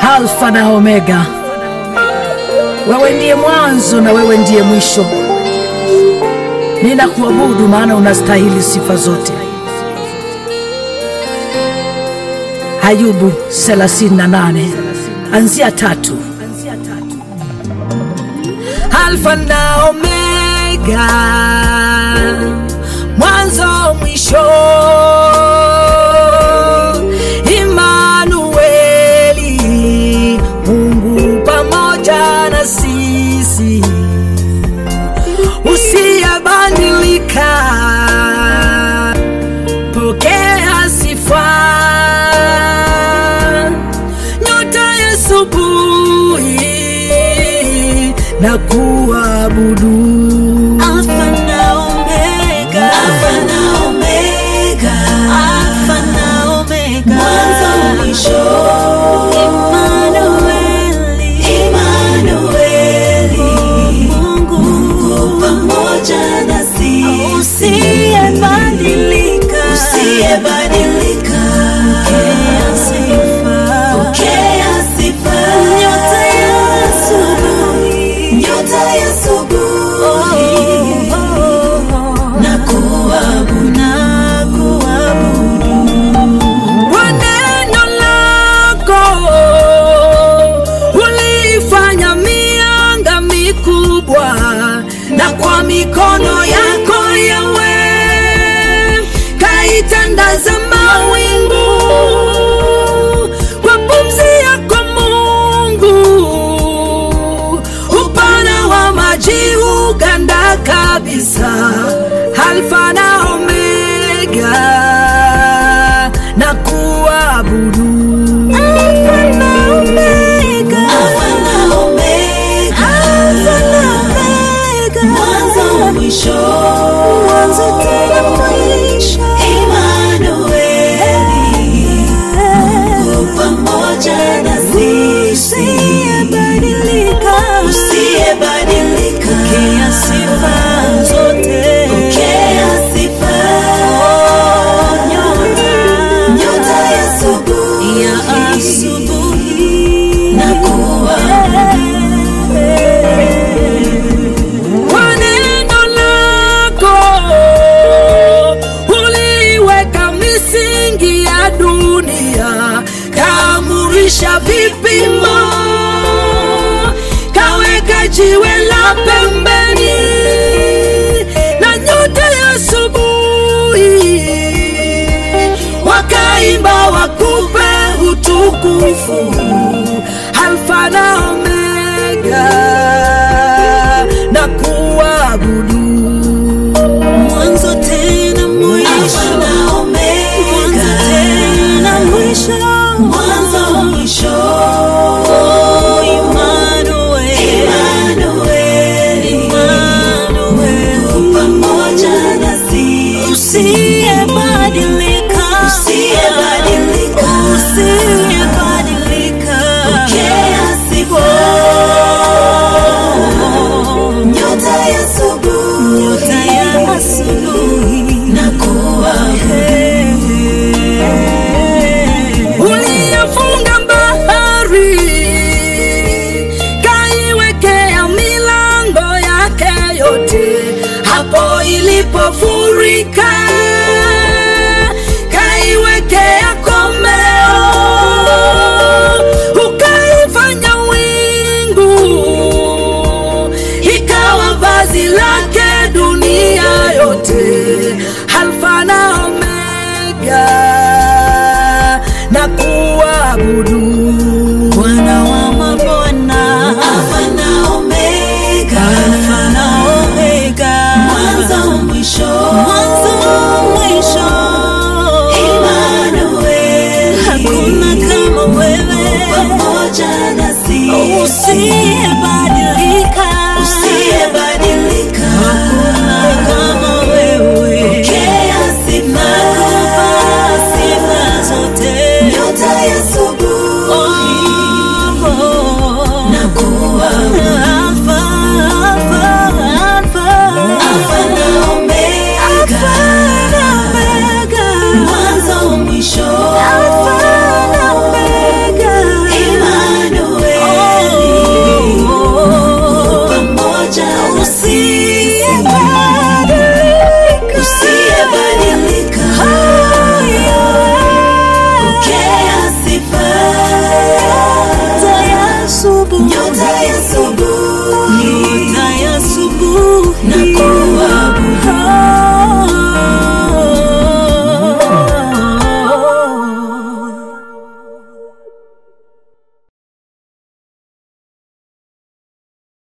Alfa na Omega, wewe ndiye mwanzo na wewe ndiye mwisho. Ninakuabudu maana unastahili sifa zote. Ayubu 38 anzia 3. Alfa na Omega, mwanzo mwisho, Immanueli, Mungu pamoja na sisi, usiyebadilika, pokea sifa. Nyota ya asubuhi na kuabudu. Alfa na Omega, Alfa na Omega, Alfa na Omega, mwanzo mwisho, Immanueli, Immanueli, Mungu pamoja na sisi, usiyebadilika, usiyebadilika, pokea sifa, pokea sifa. Nyota ya asubuhi, nyota ya asubuhi, na kuabudu, na kuabudu. Kwa neno lako ulifanya mianga mikubwa, na kwa mikono yako Yawe kaitandaza mawingu. Kwa pumzi yako Mungu, upana wa maji uganda kabisa. Alfa na Omega, na kuabudu. Alfa na Omega, Alfa na Omega, Alfa na Omega, mwanzo mwisho, mwanzo tena mwisho, Immanueli, Mungu pamoja na sisi, usiyebadilika, usiyebadilika, pokea sifa zote, pokea sifa. Nyota ya asubuhi, ya asubuhi, na kuabudu. Kwa neno lako uliweka misingi ya dunia, kaamurisha vipimo, kaweka jiwe la pembeni, na nyota ya asubuhi wakaimba wakupe utukufu. Alfa na Omega, na kuabudu. Mwanzo tena mwisho, Alfa na Omega, mwanzo tena mwisho, mwanzo mwisho, Immanueli, Immanueli, Immanueli, pamoja na sisi, usiyebadilika, usiyebadilika, usiyebadilika, pokea sifa. Nyota ya asubuhi, nyota ya asubuhi, na kuabudu. Uliyafunga bahari, kaiwekea milango yake yote. Hapo ilipofurika, kaiwekea komeo. Ukaifanya wingu ikawa vazi lake dunia yote. Alfa na Omega, na kuabudu. Bwana wa mabwana, Alfa na Omega, Alfa na Omega, mwanzo mwisho, mwanzo mwisho, Immanueli, hakuna kama wewe, pamoja na sisi,